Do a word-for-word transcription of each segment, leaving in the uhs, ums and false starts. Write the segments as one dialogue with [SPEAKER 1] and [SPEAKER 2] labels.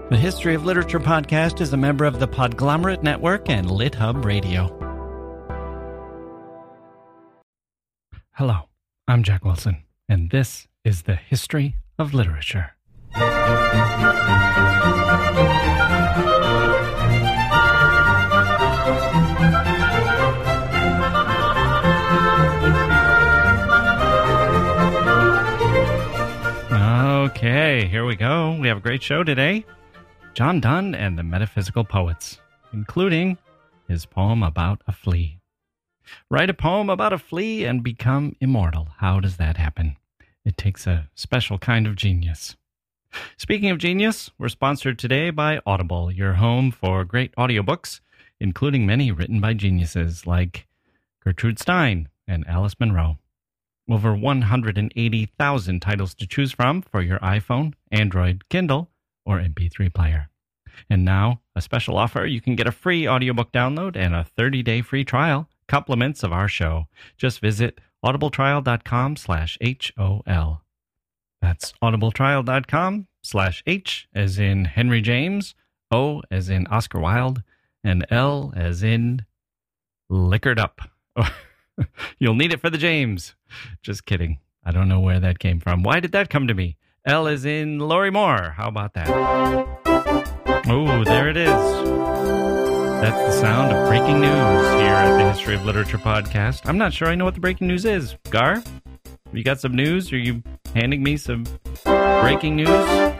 [SPEAKER 1] The History of Literature podcast is a member of the Podglomerate Network and LitHub Radio. Hello, I'm Jack Wilson, and this is the History of Literature. Okay, here we go. We have a great show today. John Donne and the Metaphysical Poets, including his poem about a flea. Write a poem about a flea and become immortal. How does that happen? It takes a special kind of genius. Speaking of genius, we're sponsored today by Audible, your home for great audiobooks, including many written by geniuses like Gertrude Stein and Alice Munro. Over one hundred eighty thousand titles to choose from for your iPhone, Android, Kindle, or M P three player. And now, a special offer, you can get a free audiobook download and a thirty-day free trial, compliments of our show. Just visit audibletrial.com slash H-O-L. That's audibletrial.com slash H as in Henry James, O as in Oscar Wilde, and L as in liquored up. You'll need it for the James. Just kidding. I don't know where that came from. Why did that come to me? L is in Lori Moore. How about that? Oh, there it is. That's the sound of breaking news here at the History of Literature podcast. I'm not sure I know what the breaking news is. Gar, you got some news? Are you handing me some breaking news?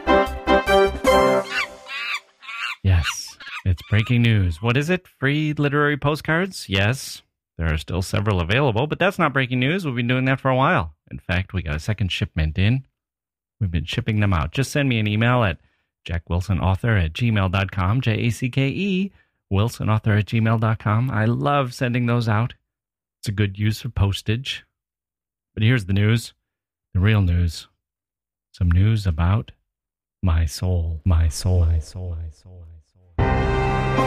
[SPEAKER 1] Yes, it's breaking news. What is it? Free literary postcards? Yes, there are still several available, but that's not breaking news. We've been doing that for a while. In fact, we got a second shipment in. We've been shipping them out. Just send me an email at jackwilsonauthor at gmail dot com, J A C K E, wilsonauthor at gmail dot com. I love sending those out. It's a good use of postage. But here's the news, the real news. Some news about my soul, my soul, my soul, my soul, my soul.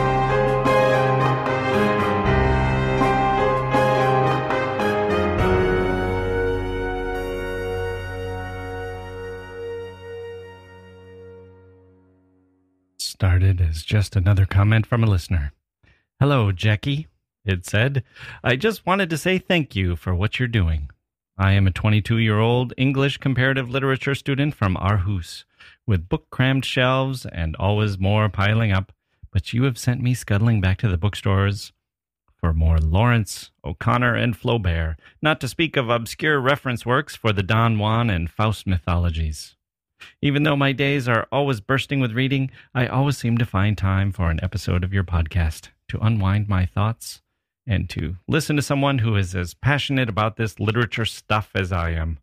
[SPEAKER 1] Started as just another comment from a listener. Hello, Jackie, it said. I just wanted to say thank you for what you're doing. I am a twenty-two-year-old English comparative literature student from Aarhus, with book-crammed shelves and always more piling up, but you have sent me scuttling back to the bookstores for more Lawrence, O'Connor, and Flaubert, not to speak of obscure reference works for the Don Juan and Faust mythologies. Even though my days are always bursting with reading, I always seem to find time for an episode of your podcast to unwind my thoughts and to listen to someone who is as passionate about this literature stuff as I am.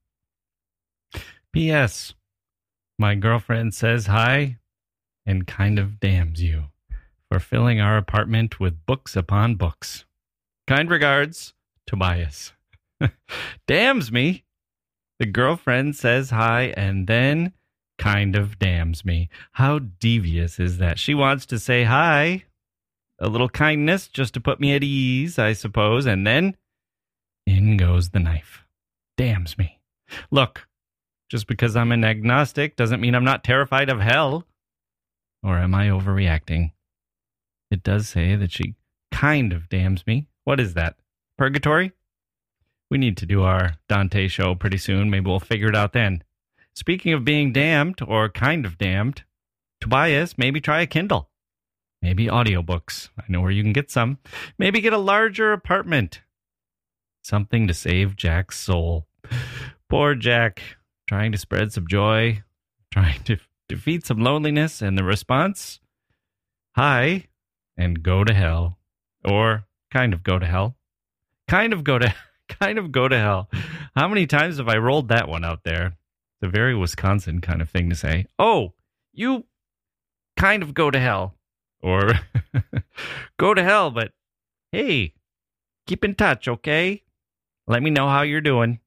[SPEAKER 1] P S. My girlfriend says hi and kind of damns you for filling our apartment with books upon books. Kind regards, Tobias. Damns me. The girlfriend says hi and then kind of damns me. How devious is that? She wants to say hi, a little kindness just to put me at ease, I suppose, and then in goes the knife. Damns me. Look, just because I'm an agnostic doesn't mean I'm not terrified of hell. Or am I overreacting? It does say that she kind of damns me. What is that? Purgatory? We need to do our Dante show pretty soon. Maybe we'll figure it out then. Speaking of being damned, or kind of damned, Tobias, maybe try a Kindle. Maybe audiobooks. I know where you can get some. Maybe get a larger apartment. Something to save Jack's soul. Poor Jack, trying to spread some joy, trying to defeat some loneliness, and the response? Hi, and go to hell. Or kind of go to hell. Kind of go to kind of go to hell. How many times have I rolled that one out there? It's a very Wisconsin kind of thing to say. Oh, you kind of go to hell. Or go to hell, but hey, keep in touch, okay? Let me know how you're doing.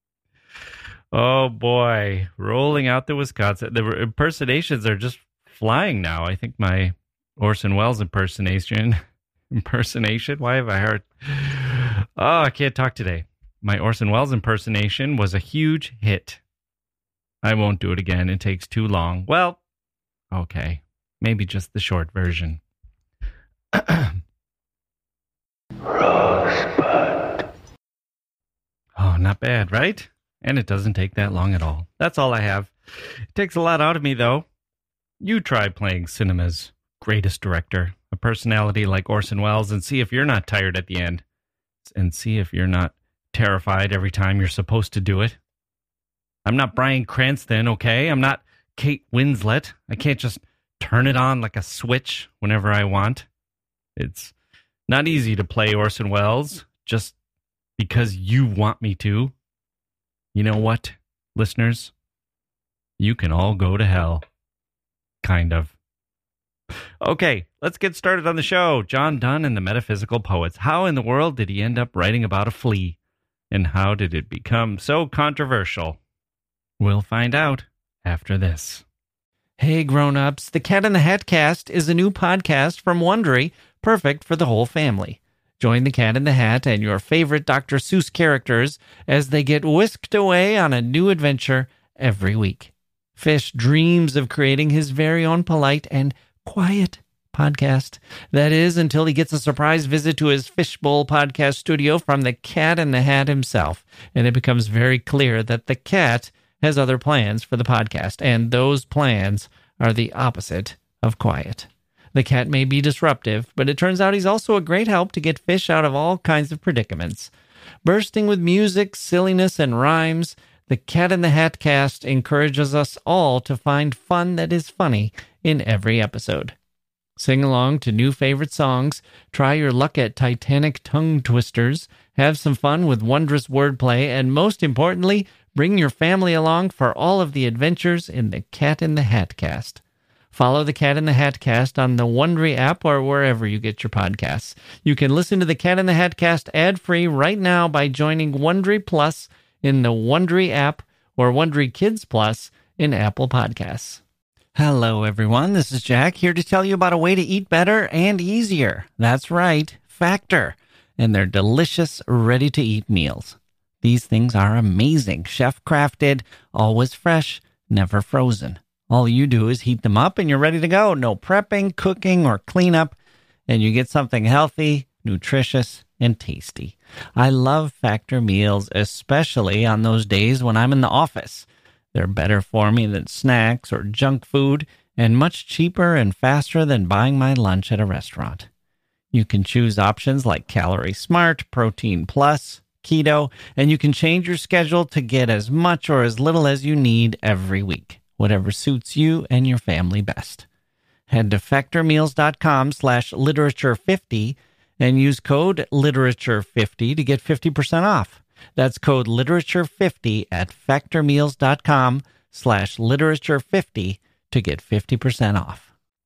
[SPEAKER 1] Oh, boy. Rolling out the Wisconsin. The impersonations are just flying now. I think my Orson Welles impersonation. Impersonation? Why have I heard? Oh, I can't talk today. My Orson Welles impersonation was a huge hit. I won't do it again. It takes too long. Well, okay. maybe just the short version.
[SPEAKER 2] Rosebud.
[SPEAKER 1] Oh, not bad, right? And it doesn't take that long at all. That's all I have. It takes a lot out of me, though. You try playing cinema's greatest director, a personality like Orson Welles, and see if you're not tired at the end. And see if you're not terrified every time you're supposed to do it. I'm not Bryan Cranston, okay? I'm not Kate Winslet. I can't just turn it on like a switch whenever I want. It's not easy to play Orson Welles just because you want me to. You know what, listeners? You can all go to hell. Kind of. Okay, let's get started on the show. John Donne and the Metaphysical Poets. How in the world did he end up writing about a flea? And how did it become so controversial? We'll find out after this.
[SPEAKER 3] Hey grown-ups, the Cat in the Hat Cast is a new podcast from Wondery, perfect for the whole family. Join the Cat in the Hat and your favorite Doctor Seuss characters as they get whisked away on a new adventure every week. Fish dreams of creating his very own polite and quiet podcast. That is, until he gets a surprise visit to his Fishbowl podcast studio from the Cat in the Hat himself, and it becomes very clear that the cat has other plans for the podcast, and those plans are the opposite of quiet. The cat may be disruptive, but it turns out he's also a great help to get Fish out of all kinds of predicaments. Bursting with music, silliness, and rhymes, the Cat in the Hat Cast encourages us all to find fun that is funny in every episode. Sing along to new favorite songs, try your luck at Titanic tongue twisters, have some fun with wondrous wordplay, and most importantly, bring your family along for all of the adventures in the Cat in the Hat Cast. Follow the Cat in the Hat Cast on the Wondery app or wherever you get your podcasts. You can listen to the Cat in the Hat Cast ad-free right now by joining Wondery Plus in the Wondery app or Wondery Kids Plus in Apple Podcasts. Hello, everyone. This is Jack here to tell you about a way to eat better and easier. That's right, Factor, and their delicious, ready-to-eat meals. These things are amazing, chef-crafted, always fresh, never frozen. All you do is heat them up and you're ready to go. No prepping, cooking, or cleanup, and you get something healthy, nutritious, and tasty. I love Factor meals, especially on those days when I'm in the office. They're better for me than snacks or junk food, and much cheaper and faster than buying my lunch at a restaurant. You can choose options like Calorie Smart, Protein Plus, Keto, and you can change your schedule to get as much or as little as you need every week, whatever suits you and your family best. Head to factormeals.com slash literature50 and use code literature fifty to get fifty percent off. That's code literature fifty at factormeals.com slash literature50 to get fifty percent off.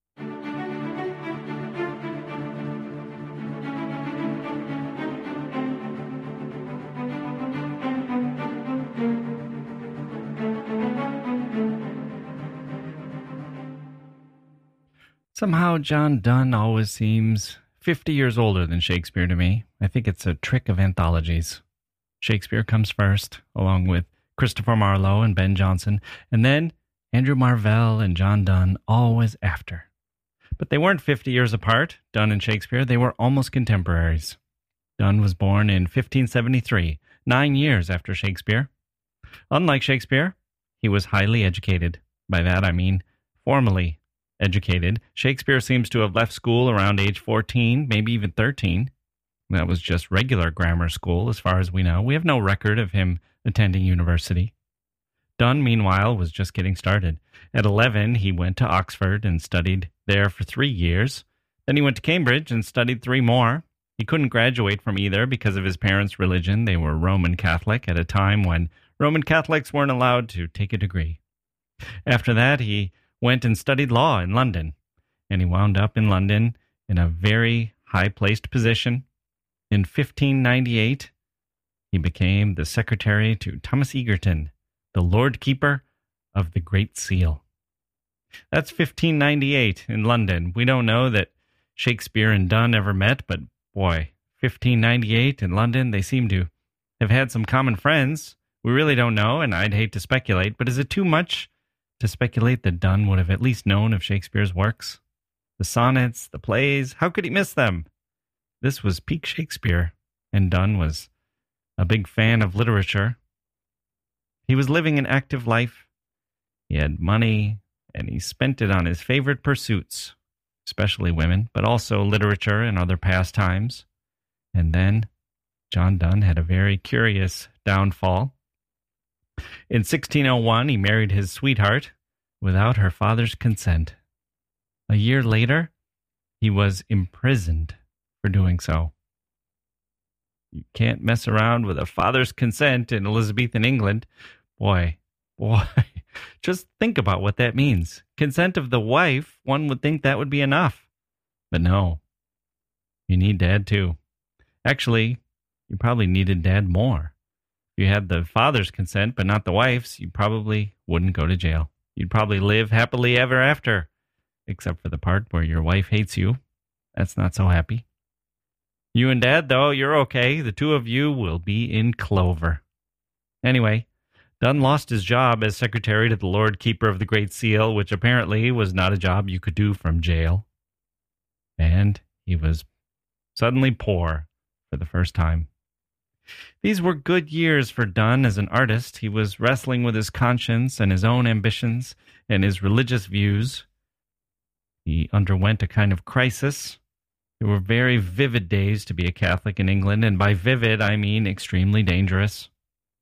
[SPEAKER 1] Somehow John Donne always seems fifty years older than Shakespeare to me. I think it's a trick of anthologies. Shakespeare comes first, along with Christopher Marlowe and Ben Jonson, and then Andrew Marvell and John Donne always after. But they weren't fifty years apart, Donne and Shakespeare. They were almost contemporaries. Donne was born in fifteen seventy-three, nine years after Shakespeare. Unlike Shakespeare, he was highly educated. By that I mean formally educated. Shakespeare seems to have left school around age fourteen, maybe even thirteen. That was just regular grammar school, as far as we know. We have no record of him attending university. Donne, meanwhile, was just getting started. At eleven, he went to Oxford and studied there for three years. Then he went to Cambridge and studied three more. He couldn't graduate from either because of his parents' religion. They were Roman Catholic at a time when Roman Catholics weren't allowed to take a degree. After that, he went and studied law in London, and he wound up in London in a very high-placed position. In fifteen ninety-eight, he became the secretary to Thomas Egerton, the Lord Keeper of the Great Seal. That's fifteen ninety-eight in London. We don't know that Shakespeare and Donne ever met, but boy, fifteen ninety-eight in London, they seem to have had some common friends. We really don't know, and I'd hate to speculate, but is it too much to speculate that Donne would have at least known of Shakespeare's works? The sonnets, the plays, how could he miss them? This was peak Shakespeare, and Donne was a big fan of literature. He was living an active life. He had money, and he spent it on his favorite pursuits, especially women, but also literature and other pastimes. And then John Donne had a very curious downfall. In sixteen oh one, he married his sweetheart without her father's consent. A year later, he was imprisoned for doing so. You can't mess around with a father's consent in Elizabethan England. Boy, boy, just think about what that means. Consent of the wife, one would think that would be enough. But no, you need dad too. Actually, you probably needed dad more. If you had the father's consent, but not the wife's, you probably wouldn't go to jail. You'd probably live happily ever after, except for the part where your wife hates you. That's not so happy. You and dad, though, you're okay. The two of you will be in clover. Anyway, Donne lost his job as secretary to the Lord Keeper of the Great Seal, which apparently was not a job you could do from jail. And he was suddenly poor for the first time. These were good years for Donne as an artist. He was wrestling with his conscience and his own ambitions and his religious views. He underwent a kind of crisis. There were very vivid days to be a Catholic in England, and by vivid, I mean extremely dangerous.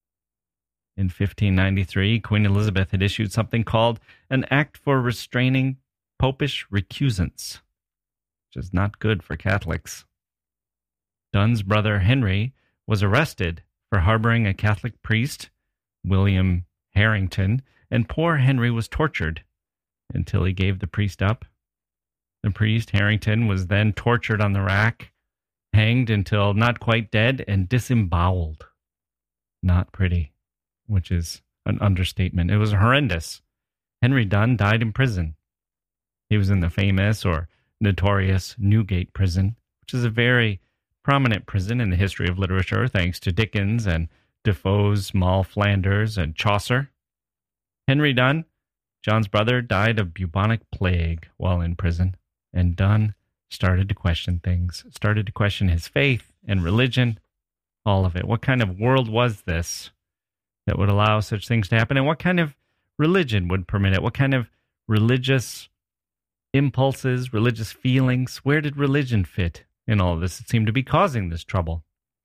[SPEAKER 1] In fifteen ninety-three, Queen Elizabeth had issued something called an Act for Restraining Popish Recusants, which is not good for Catholics. Donne's brother Henry was arrested for harboring a Catholic priest, William Harrington, and poor Henry was tortured until he gave the priest up. The priest, Harrington, was then tortured on the rack, hanged until not quite dead, and disemboweled. Not pretty, which is an understatement. It was horrendous. Henry Donne died in prison. He was in the famous or notorious Newgate prison, which is a very prominent prison in the history of literature, thanks to Dickens and Defoe's Moll Flanders and Chaucer. Henry Donne, John's brother, died of bubonic plague while in prison, and Donne started to question things, started to question his faith and religion, all of it. What kind of world was this that would allow such things to happen, and what kind of religion would permit it? What kind of religious impulses, religious feelings? Where did religion fit in all of this? It seemed to be causing this trouble.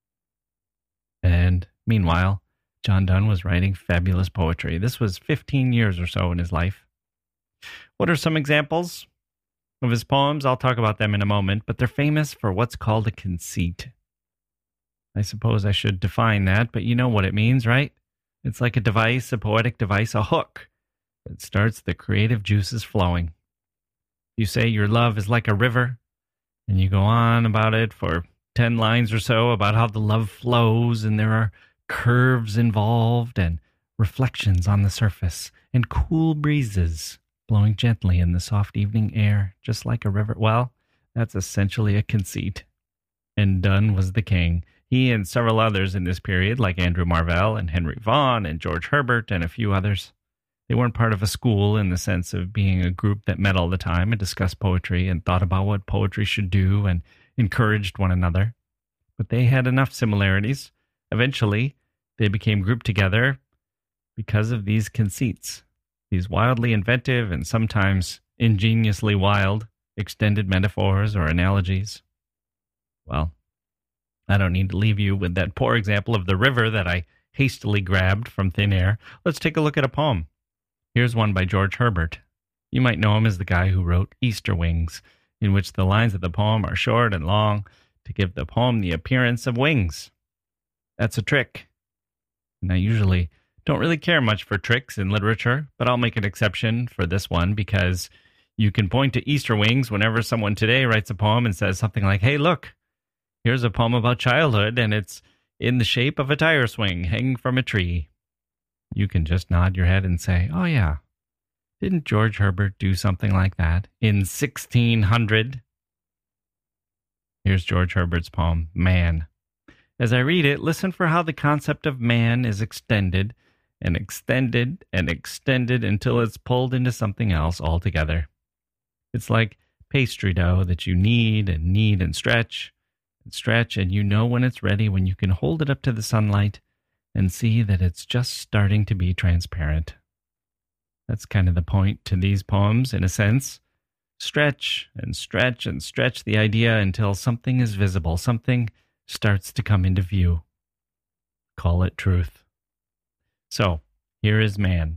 [SPEAKER 1] And meanwhile, John Donne was writing fabulous poetry. This was fifteen years or so in his life. What are some examples of his poems? I'll talk about them in a moment, but they're famous for what's called a conceit. I suppose I should define that, but you know what it means, right? It's like a device, a poetic device, a hook that starts the creative juices flowing. You say your love is like a river, and you go on about it for ten lines or so about how the love flows, and there are curves involved and reflections on the surface and cool breezes blowing gently in the soft evening air, just like a river. Well, that's essentially a conceit. And Donne was the king. He and several others in this period, like Andrew Marvell and Henry Vaughan and George Herbert and a few others, they weren't part of a school in the sense of being a group that met all the time and discussed poetry and thought about what poetry should do and encouraged one another. But they had enough similarities. Eventually, they became grouped together because of these conceits, these wildly inventive and sometimes ingeniously wild extended metaphors or analogies. Well, I don't need to leave you with that poor example of the river that I hastily grabbed from thin air. Let's take a look at a poem. Here's one by George Herbert. You might know him as the guy who wrote Easter Wings, in which the lines of the poem are short and long to give the poem the appearance of wings. That's a trick. And I usually don't really care much for tricks in literature, but I'll make an exception for this one because you can point to Easter wings whenever someone today writes a poem and says something like, hey, look, here's a poem about childhood, and it's in the shape of a tire swing hanging from a tree. You can just nod your head and say, oh yeah, didn't George Herbert do something like that in sixteen hundred? Here's George Herbert's poem, Man. As I read it, listen for how the concept of man is extended and extended and extended until it's pulled into something else altogether. It's like pastry dough that you knead and knead and stretch and stretch, and you know when it's ready when you can hold it up to the sunlight and see that it's just starting to be transparent. That's kind of the point to these poems, in a sense. Stretch and stretch and stretch the idea until something is visible, something starts to come into view. Call it truth. So, here is man.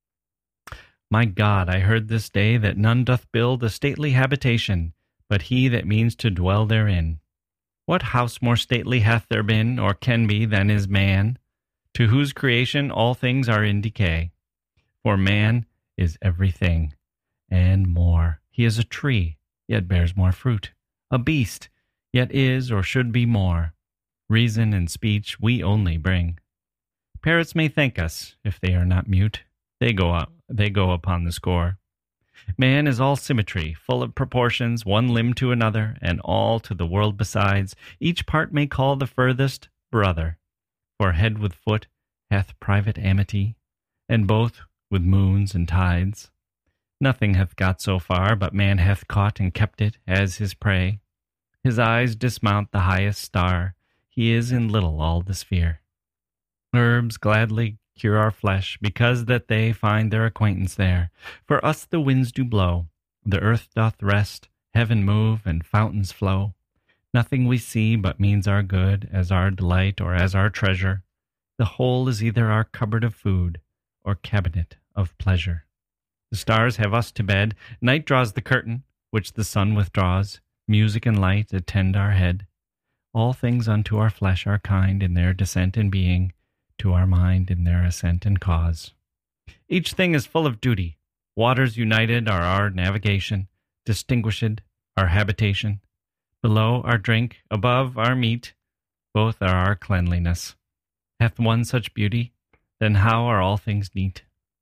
[SPEAKER 1] My God, I heard this day that none doth build a stately habitation, but he that means to dwell therein. What house more stately hath there been, or can be, than is man, to whose creation all things are in decay? For man is everything, and more. He is a tree, yet bears more fruit. A beast, yet is or should be more. Reason and speech we only bring. Parrots may thank us, if they are not mute. They go up, they go upon the score. Man is all symmetry, full of proportions, one limb to another, and all to the world besides. Each part may call the furthest brother. For head with foot hath private amity, and both with moons and tides. Nothing hath got so far, but man hath caught and kept it as his prey. His eyes dismount the highest star. He is in little all the sphere. Herbs gladly cure our flesh, because that they find their acquaintance there. For us the winds do blow, the earth doth rest, heaven move, and fountains flow. Nothing we see but means our good, as our delight or as our treasure. The whole is either our cupboard of food, or cabinet of pleasure. The stars have us to bed, night draws the curtain, which the sun withdraws. Music and light attend our head. All things unto our flesh are kind in their descent and being, to our mind in their ascent and cause. Each thing is full of duty. Waters united are our navigation, distinguished our habitation. Below our drink, above our meat, both are our cleanliness. Hath one such beauty? Then how are all things neat?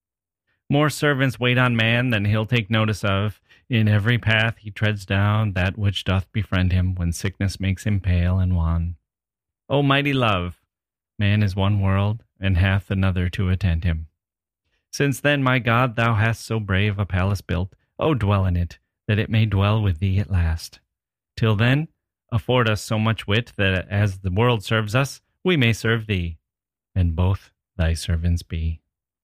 [SPEAKER 1] More servants wait on man than he'll take notice of. In every path he treads down that which doth befriend him, when sickness makes him pale and wan. O mighty love! Man is one world, and hath another to attend him. Since then, my God, thou hast so brave a palace built, O dwell in it, that it may dwell with thee at last. Till then, afford us so much wit, that as the world serves us, we may serve thee, and both thy servants be.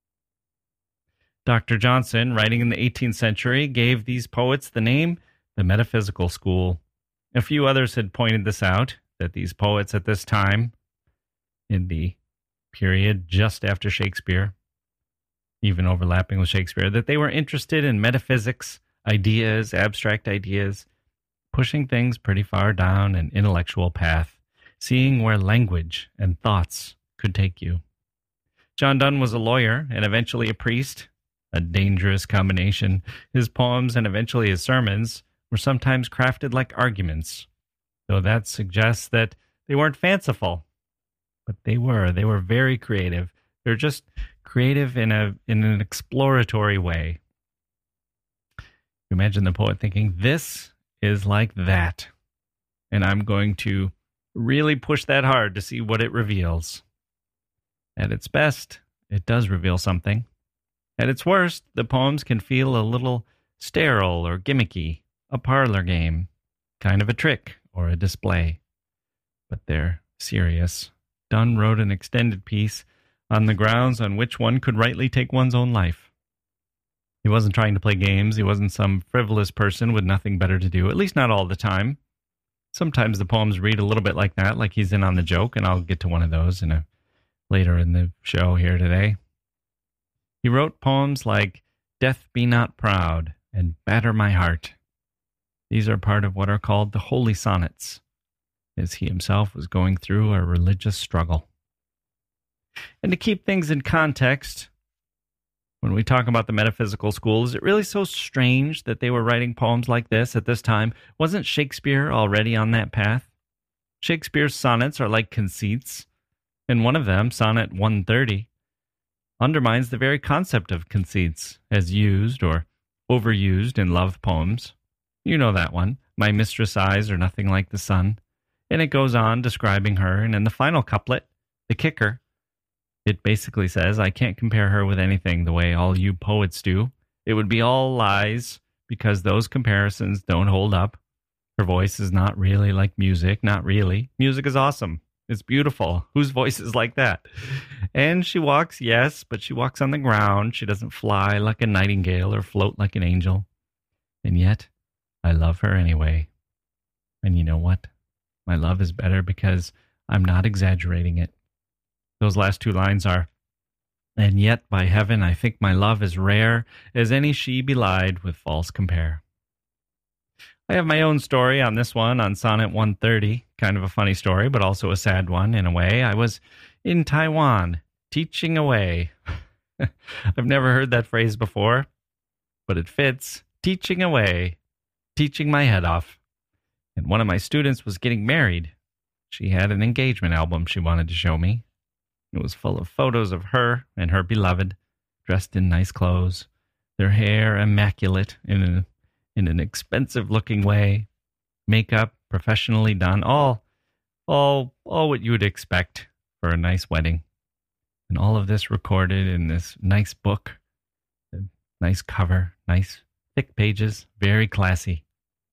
[SPEAKER 1] Doctor Johnson, writing in the eighteenth century, gave these poets the name the Metaphysical School. A few others had pointed this out, that these poets at this time, in the period just after Shakespeare, even overlapping with Shakespeare, that they were interested in metaphysics, ideas, abstract ideas, pushing things pretty far down an intellectual path, seeing where language and thoughts could take you. John Donne was a lawyer and eventually a priest, a dangerous combination. His poems and eventually his sermons were sometimes crafted like arguments, though that suggests that they weren't fanciful. But they were. They were very creative. They're just creative in a in an exploratory way. Imagine the poet thinking, this is like that, and I'm going to really push that hard to see what it reveals. At its best, it does reveal something. At its worst, the poems can feel a little sterile or gimmicky, a parlor game, kind of a trick or a display. But they're serious. Donne wrote an extended piece on the grounds on which one could rightly take one's own life. He wasn't trying to play games. He wasn't some frivolous person with nothing better to do, at least not all the time. Sometimes the poems read a little bit like that, like he's in on the joke, and I'll get to one of those in a, later in the show here today. He wrote poems like Death Be Not Proud and Batter My Heart. These are part of what are called the Holy Sonnets, as he himself was going through a religious struggle. And to keep things in context, when we talk about the metaphysical school, is it really so strange that they were writing poems like this at this time? Wasn't Shakespeare already on that path? Shakespeare's sonnets are like conceits, and one of them, Sonnet one thirty, undermines the very concept of conceits as used or overused in love poems. You know that one, my mistress' eyes are nothing like the sun. And it goes on describing her, and in the final couplet, the kicker, It basically says, I can't compare her with anything the way all you poets do. It would be all lies because those comparisons don't hold up. Her voice is not really like music, not really. Music is awesome. It's beautiful. Whose voice is like that? And she walks, yes, but she walks on the ground. She doesn't fly like a nightingale or float like an angel. And yet, I love her anyway. And you know what? My love is better because I'm not exaggerating it. Those last two lines are, and yet, by heaven, I think my love as rare as any she belied with false compare. I have my own story on this one, on Sonnet one thirty. Kind of a funny story, but also a sad one in a way. I was in Taiwan, teaching away. I've never heard that phrase before, but it fits. Teaching away, teaching my head off. And one of my students was getting married. She had an engagement album she wanted to show me. It was full of photos of her and her beloved, dressed in nice clothes, their hair immaculate in a in an expensive-looking way, makeup professionally done, all, all, all what you would expect for a nice wedding. And all of this recorded in this nice book, a nice cover, nice thick pages, very classy.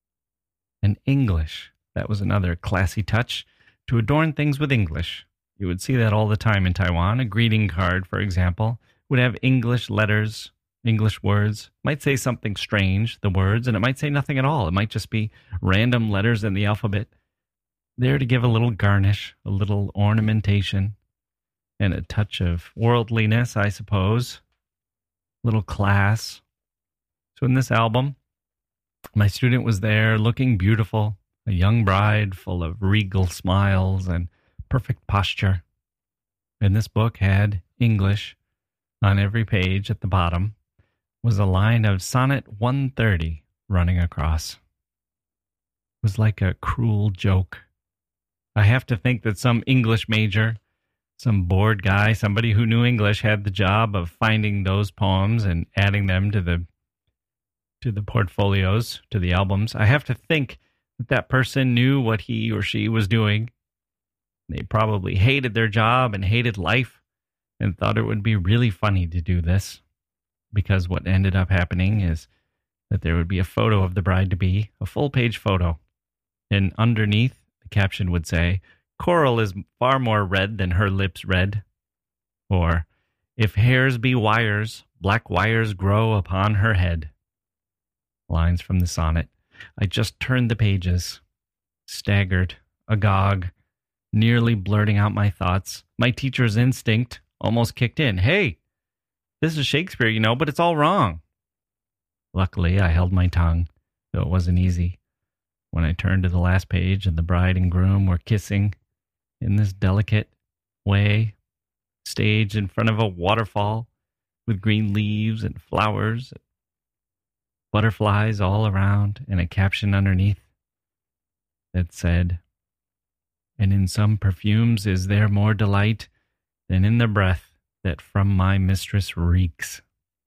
[SPEAKER 1] And English, that was another classy touch, to adorn things with English. You would see that all the time in Taiwan. A greeting card, for example, would have English letters, English words. Might say something strange, the words, and it might say nothing at all. It might just be random letters in the alphabet, there to give a little garnish, a little ornamentation, and a touch of worldliness, I suppose. A little class. So in this album, my student was there looking beautiful, a young bride full of regal smiles and perfect posture. And this book had English on every page at the bottom, was a line of Sonnet one thirty running across. It was like a cruel joke. I have to think that some English major, some bored guy, somebody who knew English, had the job of finding those poems and adding them to the to the portfolios, to the albums. I have to think that that person knew what he or she was doing. They probably hated their job and hated life and thought it would be really funny to do this, because what ended up happening is that there would be a photo of the bride-to-be, a full-page photo, and underneath the caption would say, "Coral is far more red than her lips red," or, "If hairs be wires, black wires grow upon her head." Lines from the sonnet. I just turned the pages, staggered, agog, nearly blurting out my thoughts. My teacher's instinct almost kicked in. "Hey, this is Shakespeare, you know, but it's all wrong." Luckily, I held my tongue, though it wasn't easy. When I turned to the last page and the bride and groom were kissing in this delicate way, staged in front of a waterfall with green leaves and flowers, butterflies all around, and a caption underneath that said, "And in some perfumes is there more delight than in the breath that from my mistress reeks."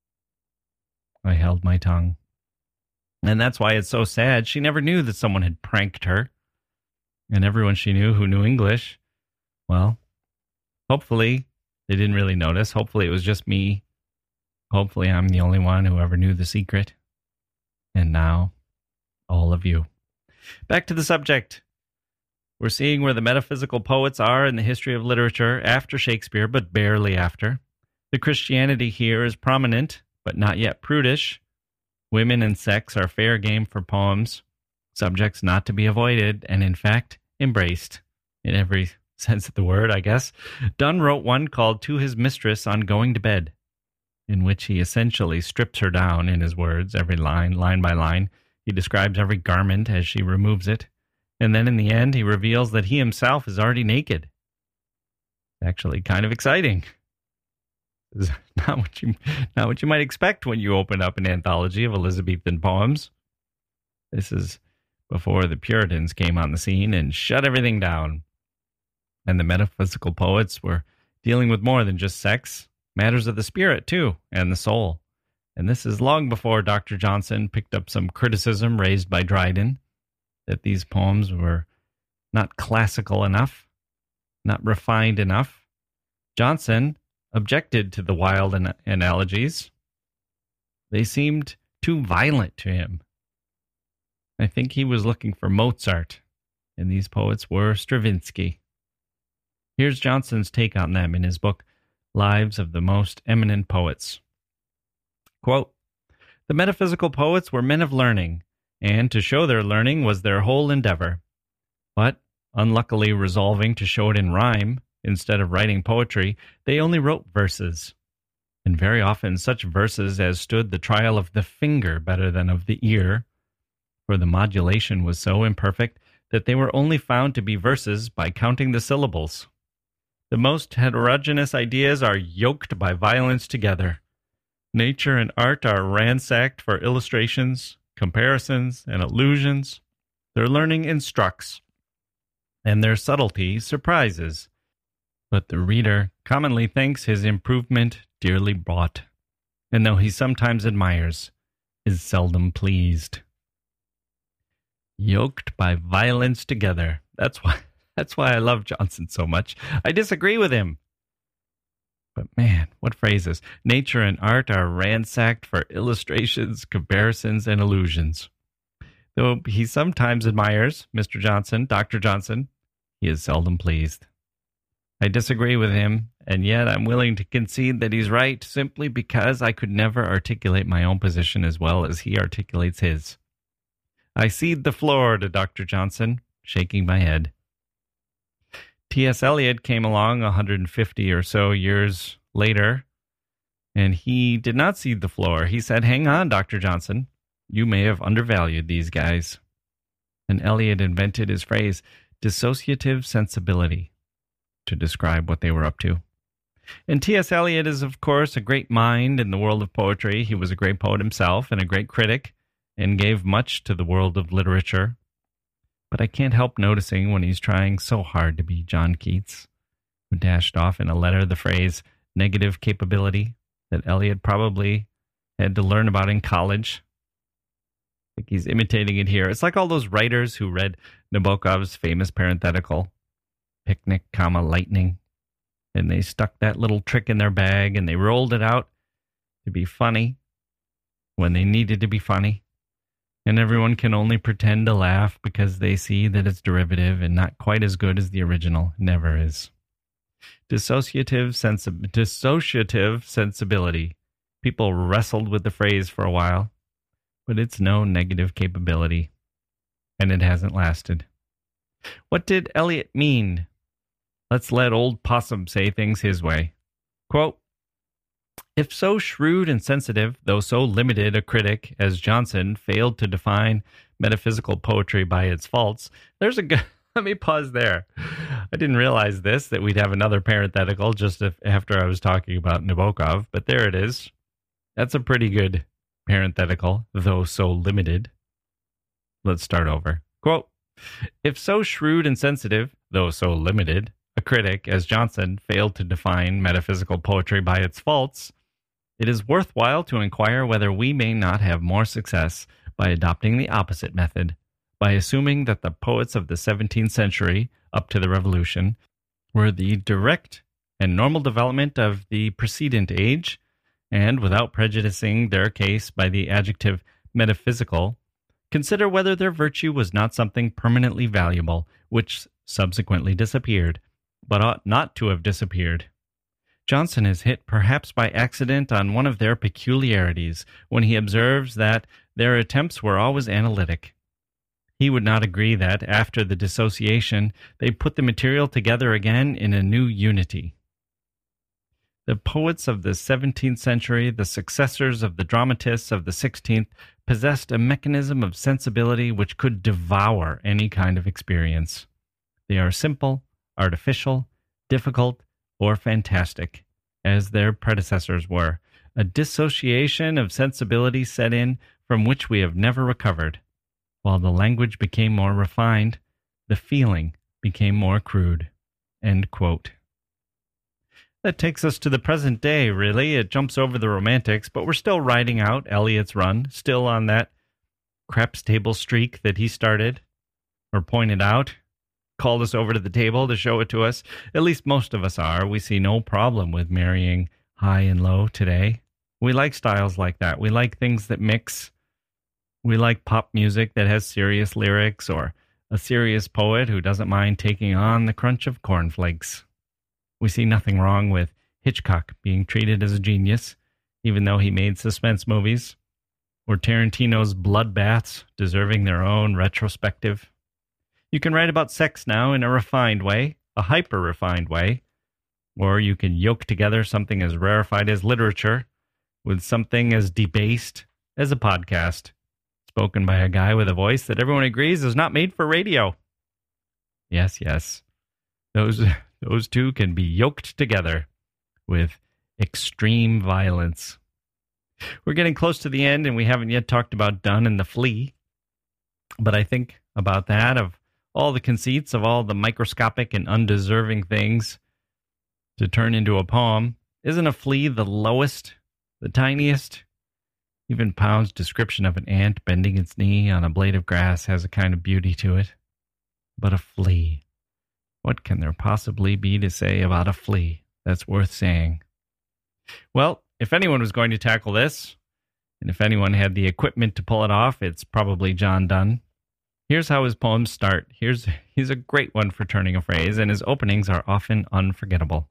[SPEAKER 1] I held my tongue. And that's why it's so sad. She never knew that someone had pranked her. And everyone she knew who knew English, well, hopefully they didn't really notice. Hopefully it was just me. Hopefully I'm the only one who ever knew the secret. And now, all of you. Back to the subject. We're seeing where the metaphysical poets are in the history of literature after Shakespeare, but barely after. The Christianity here is prominent, but not yet prudish. Women and sex are fair game for poems, subjects not to be avoided, and in fact, embraced, in every sense of the word, I guess. Donne wrote one called To His Mistress on Going to Bed, in which he essentially strips her down in his words, every line, line by line. He describes every garment as she removes it. And then in the end, he reveals that he himself is already naked. Actually kind of exciting. This is not what you, not what you might expect when you open up an anthology of Elizabethan poems. This is before the Puritans came on the scene and shut everything down. And the metaphysical poets were dealing with more than just sex, matters of the spirit too, and the soul. And this is long before Doctor Johnson picked up some criticism raised by Dryden, that these poems were not classical enough, not refined enough. Johnson objected to the wild an- analogies. They seemed too violent to him. I think he was looking for Mozart, and these poets were Stravinsky. Here's Johnson's take on them in his book, Lives of the Most Eminent Poets. Quote, "The metaphysical poets were men of learning, and to show their learning was their whole endeavor. But, unluckily resolving to show it in rhyme, instead of writing poetry, they only wrote verses, and very often such verses as stood the trial of the finger better than of the ear, for the modulation was so imperfect that they were only found to be verses by counting the syllables. The most heterogeneous ideas are yoked by violence together. Nature and art are ransacked for illustrations, comparisons, and allusions. Their learning instructs, and their subtlety surprises. But the reader commonly thinks his improvement dearly bought, and though he sometimes admires, is seldom pleased." Yoked by violence together. That's why that's why I love Johnson so much. I disagree with him. But man, what phrases. Nature and art are ransacked for illustrations, comparisons, and allusions. Though he sometimes admires Mister Johnson, Doctor Johnson, he is seldom pleased. I disagree with him, and yet I'm willing to concede that he's right simply because I could never articulate my own position as well as he articulates his. I cede the floor to Doctor Johnson, shaking my head. T S Eliot came along one hundred fifty or so years later, and he did not cede the floor. He said, "Hang on, Doctor Johnson. You may have undervalued these guys." And Eliot invented his phrase, dissociative sensibility, to describe what they were up to. And T S Eliot is, of course, a great mind in the world of poetry. He was a great poet himself and a great critic, and gave much to the world of literature. But I can't help noticing when he's trying so hard to be John Keats, who dashed off in a letter the phrase negative capability that Eliot probably had to learn about in college. I think he's imitating it here. It's like all those writers who read Nabokov's famous parenthetical, picnic, comma, lightning, and they stuck that little trick in their bag and they rolled it out to be funny when they needed to be funny. And everyone can only pretend to laugh because they see that it's derivative and not quite as good as the original. Never is. Dissociative, sensi- dissociative sensibility. People wrestled with the phrase for a while, but it's no negative capability, and it hasn't lasted. What did Eliot mean? Let's let old Possum say things his way. Quote, "If so shrewd and sensitive, though so limited a critic as Johnson failed to define metaphysical poetry by its faults," there's a good, let me pause there. I didn't realize this, that we'd have another parenthetical just if, after I was talking about Nabokov, but there it is. That's a pretty good parenthetical, though so limited. Let's start over. Quote, "If so shrewd and sensitive, though so limited, a critic as Johnson failed to define metaphysical poetry by its faults, it is worthwhile to inquire whether we may not have more success by adopting the opposite method, by assuming that the poets of the seventeenth century, up to the Revolution, were the direct and normal development of the precedent age, and without prejudicing their case by the adjective metaphysical, consider whether their virtue was not something permanently valuable, which subsequently disappeared, but ought not to have disappeared. Johnson is hit perhaps by accident on one of their peculiarities when he observes that their attempts were always analytic. He would not agree that, after the dissociation, they put the material together again in a new unity. The poets of the seventeenth century, the successors of the dramatists of the sixteenth, possessed a mechanism of sensibility which could devour any kind of experience. They are simple, artificial, difficult, or fantastic, as their predecessors were. A dissociation of sensibility set in from which we have never recovered. While the language became more refined, the feeling became more crude." End quote. That takes us to the present day, really. It jumps over the romantics, but we're still riding out Eliot's run, still on that craps table streak that he started, or pointed out, called us over to the table to show it to us. At least most of us are. We see no problem with marrying high and low today. We like styles like that. We like things that mix. We like pop music that has serious lyrics, or a serious poet who doesn't mind taking on the crunch of cornflakes. We see nothing wrong with Hitchcock being treated as a genius, even though he made suspense movies, or Tarantino's bloodbaths deserving their own retrospective. You can write about sex now in a refined way, a hyper-refined way, or you can yoke together something as rarefied as literature with something as debased as a podcast, spoken by a guy with a voice that everyone agrees is not made for radio. Yes, yes. Those, those two can be yoked together with extreme violence. We're getting close to the end, and we haven't yet talked about Donne and the Flea. But I think about that, of all the conceits of all the microscopic and undeserving things to turn into a poem. Isn't a flea the lowest, the tiniest? Even Pound's description of an ant bending its knee on a blade of grass has a kind of beauty to it. But a flea. What can there possibly be to say about a flea that's worth saying? Well, if anyone was going to tackle this, and if anyone had the equipment to pull it off, it's probably John Donne. Here's how his poems start. Here's He's a great one for turning a phrase, and his openings are often unforgettable.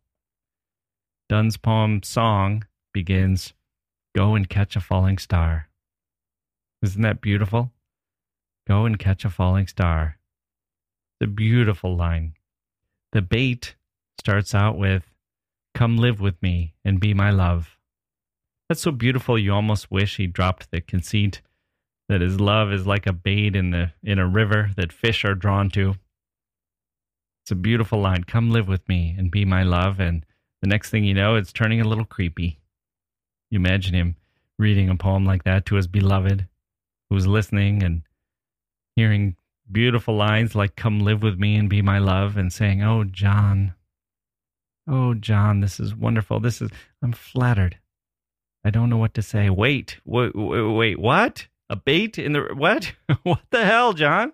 [SPEAKER 1] Donne's poem Song begins, "Go and catch a falling star." Isn't that beautiful? Go and catch a falling star. The beautiful line. The bait starts out with, "Come live with me and be my love." That's so beautiful you almost wish he dropped the conceit that his love is like a bait in the in a river that fish are drawn to. It's a beautiful line. Come live with me and be my love. And the next thing you know, it's turning a little creepy. You imagine him reading a poem like that to his beloved, who's listening and hearing beautiful lines like "Come live with me and be my love," and saying, "Oh, John, oh, John, this is wonderful. This is, I'm flattered. I don't know what to say. Wait, wait, wait, what? A bait in the, what? What the hell, John?"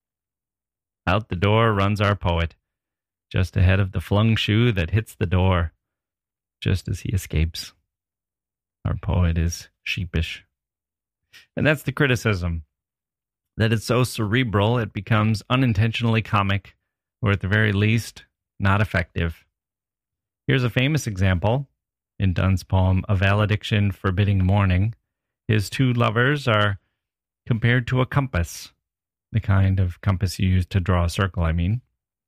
[SPEAKER 1] Out the door runs our poet, just ahead of the flung shoe that hits the door, just as he escapes. Our poet is sheepish. And that's the criticism, that it's so cerebral it becomes unintentionally comic, or at the very least, not effective. Here's a famous example. In Donne's poem, A Valediction Forbidding Mourning, his two lovers are compared to a compass, the kind of compass you use to draw a circle, I mean.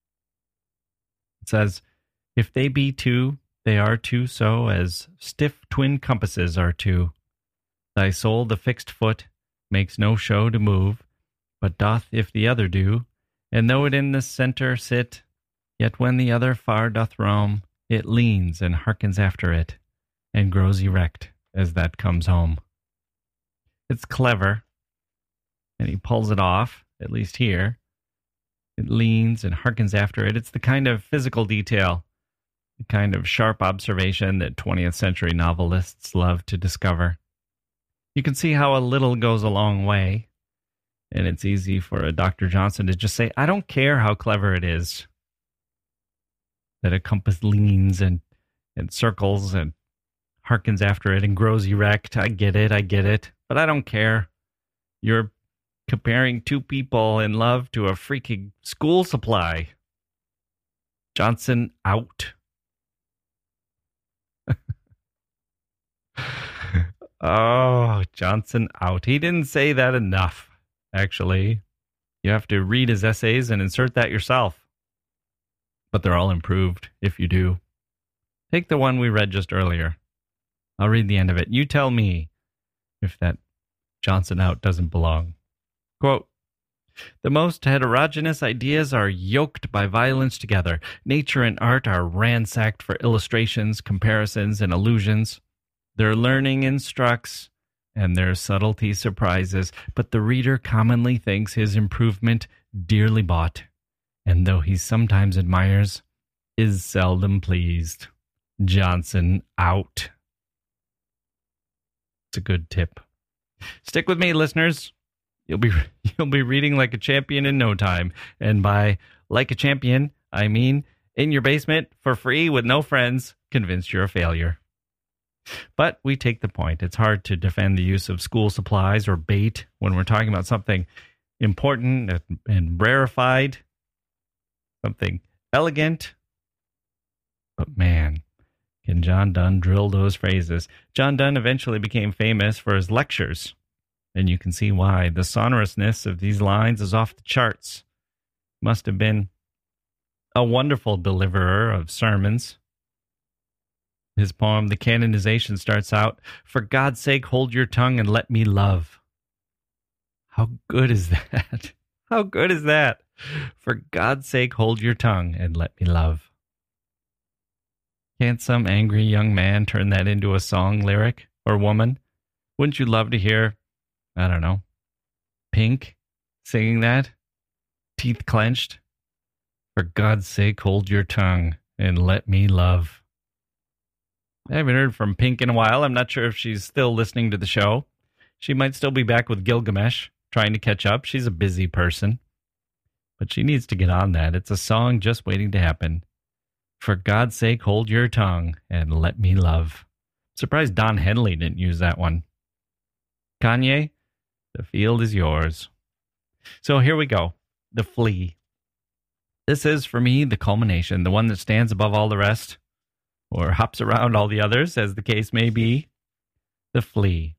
[SPEAKER 1] It says, "If they be two, they are two so as stiff twin compasses are two. Thy soul the fixed foot makes no show to move, but doth if the other do, and though it in the centre sit, yet when the other far doth roam, it leans and hearkens after it, and grows erect as that comes home." It's clever, and he pulls it off, at least here. It leans and hearkens after it. It's the kind of physical detail, the kind of sharp observation that twentieth century novelists love to discover. You can see how a little goes a long way, and it's easy for a Doctor Johnson to just say, "I don't care how clever it is that a compass leans and, and circles and hearkens after it and grows erect. I get it, I get it, but I don't care. You're comparing two people in love to a freaking school supply." Johnson out. Oh, Johnson out. He didn't say that enough, actually. You have to read his essays and insert that yourself. But they're all improved if you do. Take the one we read just earlier. I'll read the end of it. You tell me if that Johnson out doesn't belong. Quote, "The most heterogeneous ideas are yoked by violence together. Nature and art are ransacked for illustrations, comparisons, and allusions. Their learning instructs, and their subtlety surprises, but the reader commonly thinks his improvement dearly bought, and though he sometimes admires, is seldom pleased. Johnson out." It's a good tip. Stick with me, listeners. You'll be you'll be reading like a champion in no time, and by like a champion. I mean, in your basement, for free, with no friends, convinced you're a failure. But we take the point. It's hard to defend the use of school supplies or bait when we're talking about something important and rarefied, something elegant. But man, can John Donne drill those phrases. John Donne eventually became famous for his lectures, and you can see why. The sonorousness of these lines is off the charts. Must have been a wonderful deliverer of sermons. His poem, The Canonization, starts out, "For God's sake, hold your tongue and let me love." How good is that? How good is that? For God's sake, hold your tongue and let me love. Can't some angry young man turn that into a song lyric? Or woman? Wouldn't you love to hear, I don't know, Pink singing that? Teeth clenched? For God's sake, hold your tongue and let me love. I haven't heard from Pink in a while. I'm not sure if she's still listening to the show. She might still be back with Gilgamesh, trying to catch up. She's a busy person. But she needs to get on that. It's a song just waiting to happen. For God's sake, hold your tongue and let me love. Surprised Don Henley didn't use that one. Kanye, the field is yours. So here we go. The Flea. This is, for me, the culmination, the one that stands above all the rest, or hops around all the others, as the case may be. The Flea.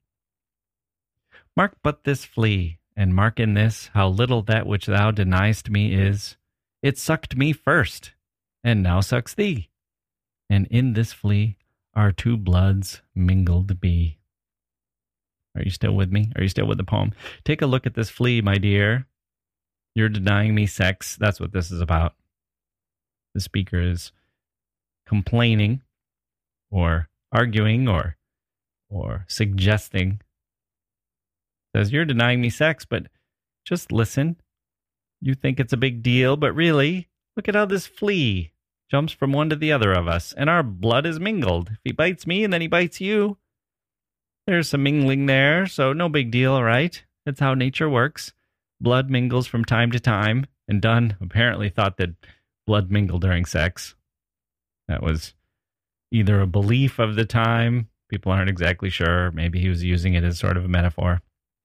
[SPEAKER 1] Mark but this flea, and mark in this how little that which thou deniest me is. It sucked me first, and now sucks thee. And in this flea our two bloods mingled be. Are you still with me? Are you still with the poem? Take a look at this flea, my dear. You're denying me sex. That's what this is about. The speaker is complaining or arguing or or suggesting. Says, you're denying me sex, but just listen. You think it's a big deal, but really, look at how this flea jumps from one to the other of us, and our blood is mingled. If he bites me and then he bites you, there's some mingling there, so no big deal, right? That's how nature works. Blood mingles from time to time, and Donne apparently thought that blood mingled during sex. That was either a belief of the time, people aren't exactly sure, maybe he was using it as sort of a metaphor.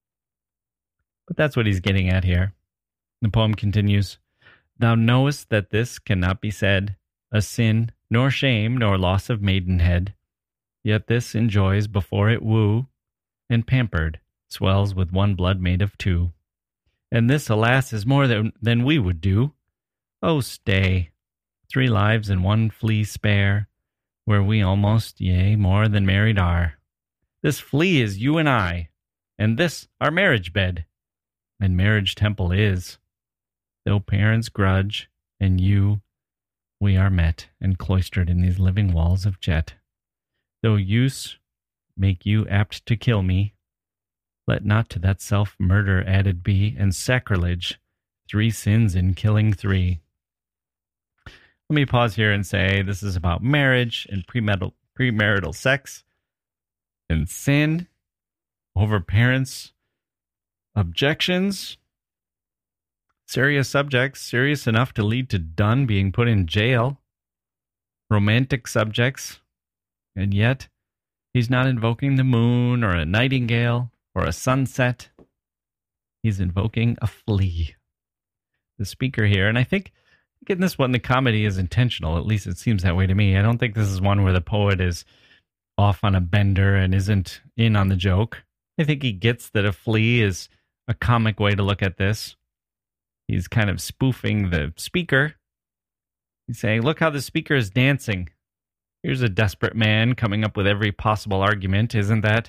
[SPEAKER 1] But that's what he's getting at here. The poem continues, Thou knowest that this cannot be said, a sin, nor shame, nor loss of maidenhead. Yet this enjoys before it woo, and pampered, swells with one blood made of two. And this, alas, is more than, than we would do. Oh, stay, three lives and one flea spare, where we almost, yea, more than married are. This flea is you and I, and this our marriage bed, and marriage temple is. Though parents grudge, and you, we are met and cloistered in these living walls of jet. Though use make you apt to kill me, let not to that self-murder added be, and sacrilege, three sins in killing three. Let me pause here and say this is about marriage and premarital, premarital sex and sin over parents' objections. Serious subjects, serious enough to lead to Donne being put in jail. Romantic subjects. And yet, he's not invoking the moon or a nightingale or a sunset. He's invoking a flea. The speaker here, and I think in this one, the comedy is intentional. At least it seems that way to me. I don't think this is one where the poet is off on a bender and isn't in on the joke. I think he gets that a flea is a comic way to look at this. He's kind of spoofing the speaker. He's saying, look how the speaker is dancing. Here's a desperate man coming up with every possible argument. Isn't that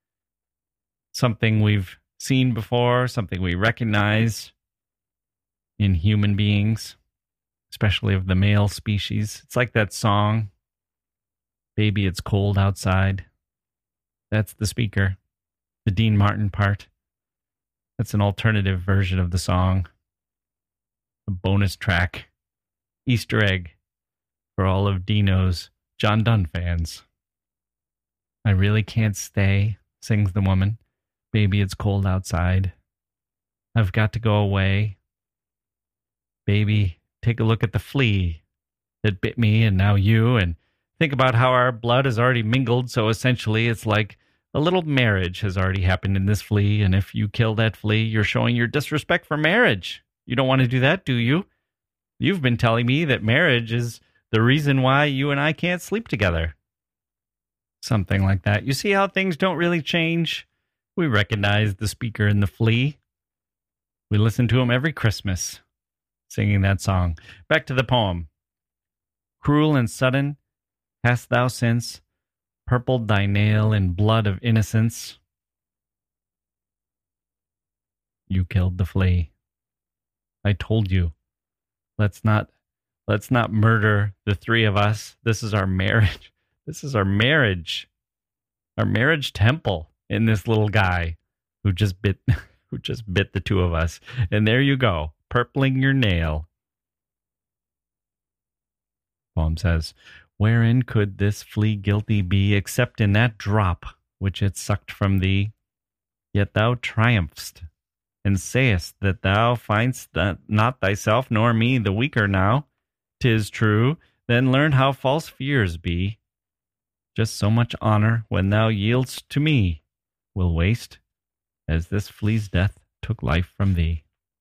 [SPEAKER 1] something we've seen before, something we recognize in human beings, especially of the male species? It's like that song, Baby, It's Cold Outside. That's the speaker, the Dean Martin part. That's an alternative version of the song. A bonus track, Easter egg for all of Dino's John Donne fans. I really can't stay, sings the woman. Baby, it's cold outside. I've got to go away. Baby, take a look at the flea that bit me and now you, and think about how our blood has already mingled, so essentially it's like a little marriage has already happened in this flea, and if you kill that flea, you're showing your disrespect for marriage. You don't want to do that, do you? You've been telling me that marriage is the reason why you and I can't sleep together. Something like that. You see how things don't really change? We recognize the speaker in the flea. We listen to him every Christmas, singing that song. Back to the poem. Cruel and sudden hast thou since purpled thy nail in blood of innocence. You killed the flea. I told you, let's not, let's not murder the three of us. This is our marriage. This is our marriage, our marriage temple in this little guy who just bit, who just bit the two of us. And there you go, purpling your nail. Poem says, wherein could this flea guilty be, except in that drop which it sucked from thee? Yet thou triumphst, and sayest that thou find'st that not thyself nor me the weaker now. 'Tis true, then learn how false fears be. Just so much honor, when thou yield'st to me, will waste, as this flea's death took life from thee.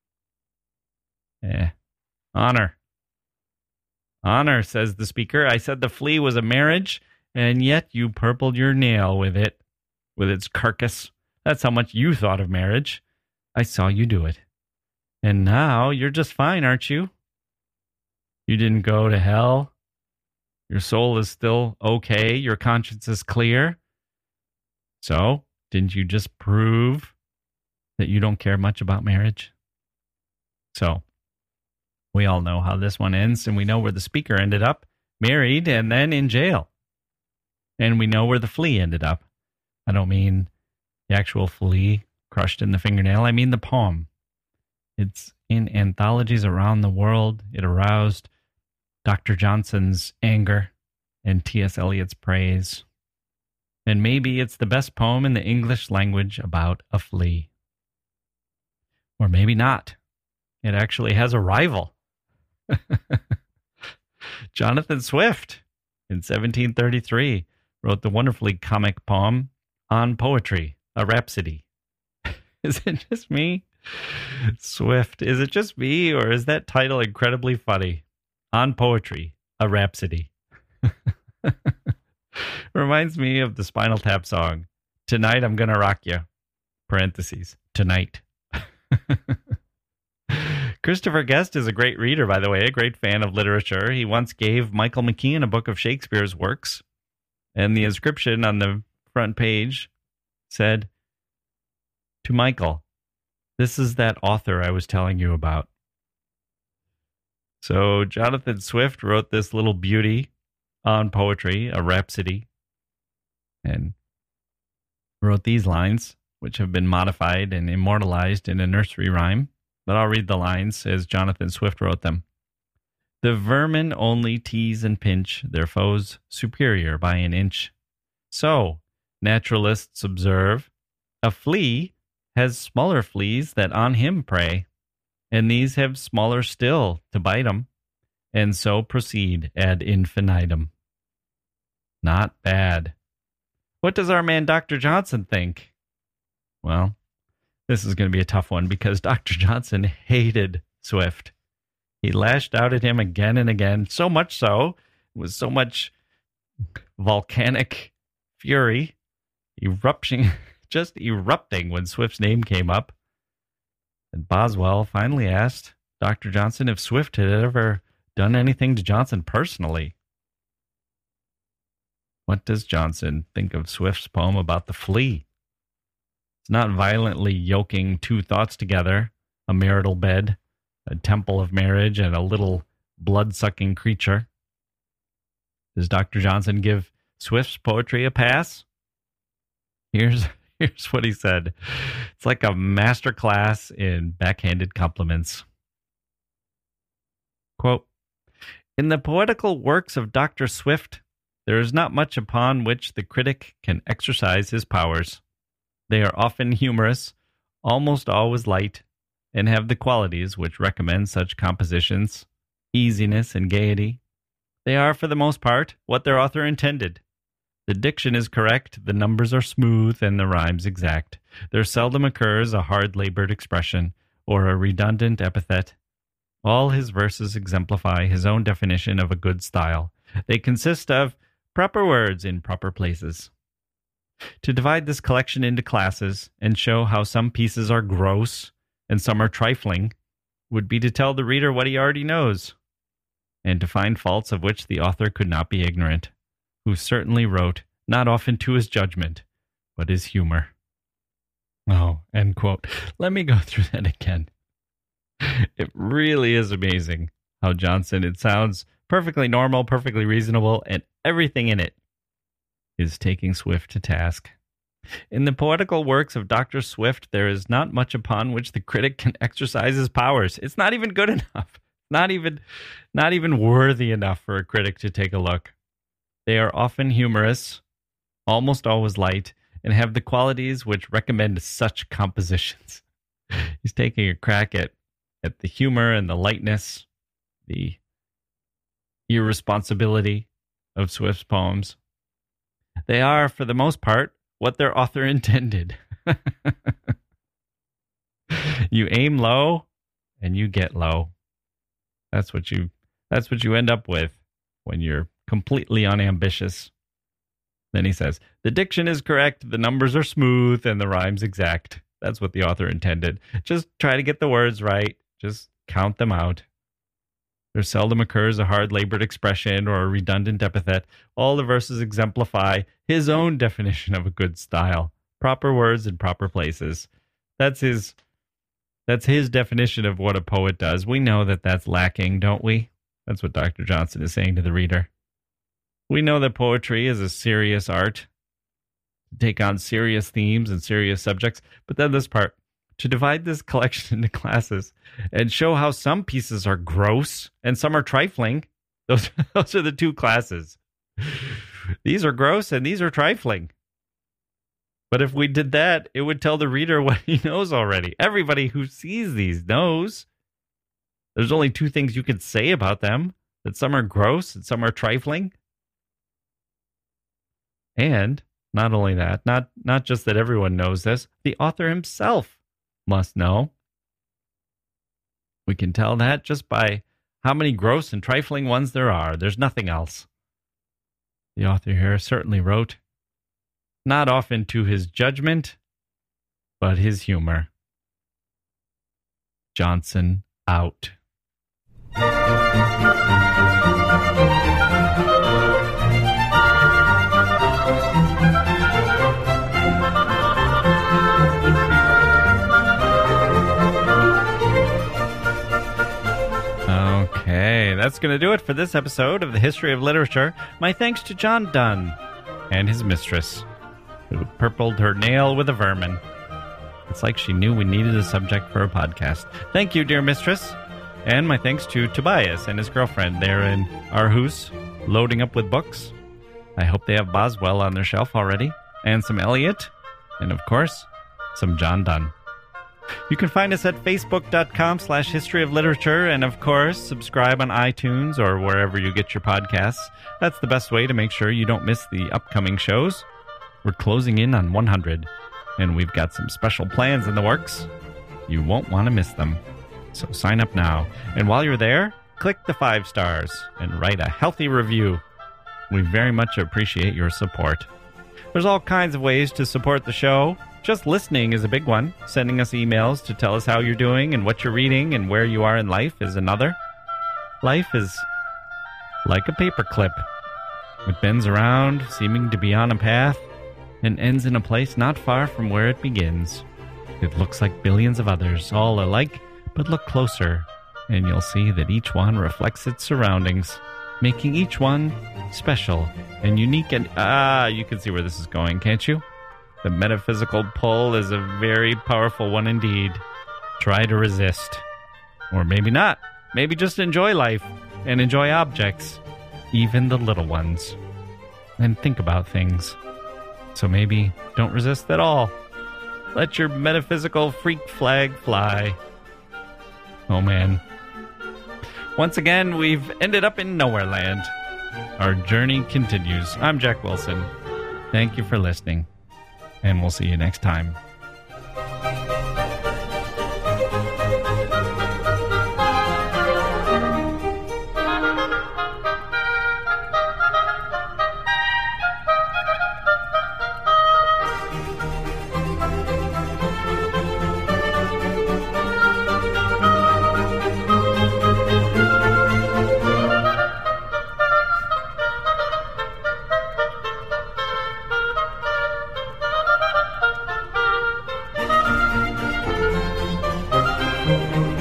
[SPEAKER 1] Eh, honor. Honor, says the speaker. I said the flea was a marriage, and yet you purpled your nail with it, with its carcass. That's how much you thought of marriage. I saw you do it. And now you're just fine, aren't you? You didn't go to hell. Your soul is still okay. Your conscience is clear. So, didn't you just prove that you don't care much about marriage? So, we all know how this one ends, and we know where the speaker ended up, married and then in jail. And we know where the flea ended up. I don't mean the actual flea crushed in the fingernail. I mean the poem. It's in anthologies around the world. It aroused Doctor Johnson's anger and T S Eliot's praise. And maybe it's the best poem in the English language about a flea. Or maybe not. It actually has a rival. Jonathan Swift, in seventeen thirty-three, wrote the wonderfully comic poem On Poetry, a Rhapsody. Is it just me? Swift, is it just me, or is that title incredibly funny? On Poetry, a Rhapsody. Reminds me of the Spinal Tap song, Tonight I'm Gonna Rock You, parentheses, tonight. Christopher Guest is a great reader, by the way, a great fan of literature. He once gave Michael McKean a book of Shakespeare's works, and the inscription on the front page said, to Michael, this is that author I was telling you about. So Jonathan Swift wrote this little beauty on poetry, a rhapsody, and wrote these lines, which have been modified and immortalized in a nursery rhyme. But I'll read the lines as Jonathan Swift wrote them. The vermin only tease and pinch their foes superior by an inch. So, naturalists observe, a flea has smaller fleas that on him prey, and these have smaller still to bite 'em, and so proceed ad infinitum. Not bad. What does our man Doctor Johnson think? Well, this is going to be a tough one because Doctor Johnson hated Swift. He lashed out at him again and again, so much so, it was so much volcanic fury, erupting, just erupting when Swift's name came up. And Boswell finally asked Doctor Johnson if Swift had ever done anything to Johnson personally. What does Johnson think of Swift's poem about the flea? It's not violently yoking two thoughts together, a marital bed, a temple of marriage, and a little blood-sucking creature. Does Doctor Johnson give Swift's poetry a pass? Here's, here's what he said. It's like a master class in backhanded compliments. Quote, in the poetical works of Doctor Swift, there is not much upon which the critic can exercise his powers. They are often humorous, almost always light, and have the qualities which recommend such compositions, easiness, and gaiety. They are, for the most part, what their author intended. The diction is correct, the numbers are smooth, and the rhymes exact. There seldom occurs a hard-labored expression or a redundant epithet. All his verses exemplify his own definition of a good style. They consist of proper words in proper places. To divide this collection into classes and show how some pieces are gross and some are trifling would be to tell the reader what he already knows, and to find faults of which the author could not be ignorant, who certainly wrote not often to his judgment, but his humor. Oh, end quote. Let me go through that again. It really is amazing how Johnson, it sounds perfectly normal, perfectly reasonable, and everything in it is taking Swift to task. In the poetical works of Doctor Swift, there is not much upon which the critic can exercise his powers. It's not even good enough. Not even, not even worthy enough for a critic to take a look. They are often humorous, almost always light, and have the qualities which recommend such compositions. He's taking a crack at, at the humor and the lightness, the irresponsibility of Swift's poems. They are, for the most part, what their author intended. You aim low, and you get low. That's what you that's what you end up with when you're completely unambitious. Then he says, the diction is correct, the numbers are smooth, and the rhymes exact. That's what the author intended. Just try to get the words right. Just count them out. There seldom occurs a hard-labored expression or a redundant epithet. All the verses exemplify his own definition of a good style. Proper words in proper places. That's his, that's his definition of what a poet does. We know that that's lacking, don't we? That's what Doctor Johnson is saying to the reader. We know that poetry is a serious art, to take on serious themes and serious subjects. But then this part, to divide this collection into classes and show how some pieces are gross and some are trifling. Those, those are the two classes. These are gross and these are trifling. But if we did that, it would tell the reader what he knows already. Everybody who sees these knows. There's only two things you could say about them, that some are gross and some are trifling. And not only that, not, not just that everyone knows this, the author himself must know. We can tell that just by how many gross and trifling ones there are. There's nothing else. The author here certainly wrote, not often to his judgment, but his humor. Johnson out. Okay, that's going to do it for this episode of the History of Literature. My thanks to John Donne and his mistress, who purpled her nail with a vermin. It's like she knew we needed a subject for a podcast. Thank you, dear mistress. And my thanks to Tobias and his girlfriend. They're in Aarhus, loading up with books. I hope they have Boswell on their shelf already, and some Eliot, and of course, some John Donne. You can find us at facebook.com slash history of literature, and of course, subscribe on iTunes or wherever you get your podcasts. That's the best way to make sure you don't miss the upcoming shows. We're closing in on one hundred, and we've got some special plans in the works. You won't want to miss them. So sign up now. And while you're there, click the five stars and write a healthy review. We very much appreciate your support. There's all kinds of ways to support the show. Just listening is a big one. Sending us emails to tell us how you're doing and what you're reading and where you are in life is another. Life is like a paperclip. It bends around, seeming to be on a path, and ends in a place not far from where it begins. It looks like billions of others, all alike, but look closer, and you'll see that each one reflects its surroundings, making each one special and unique. And ah, you can see where this is going, can't you? The metaphysical pull is a very powerful one indeed. Try to resist. Or maybe not. Maybe just enjoy life and enjoy objects, even the little ones, and think about things. So maybe don't resist at all. Let your metaphysical freak flag fly. Oh man. Once again, we've ended up in Nowhere Land. Our journey continues. I'm Jack Wilson. Thank you for listening, and we'll see you next time. Thank you.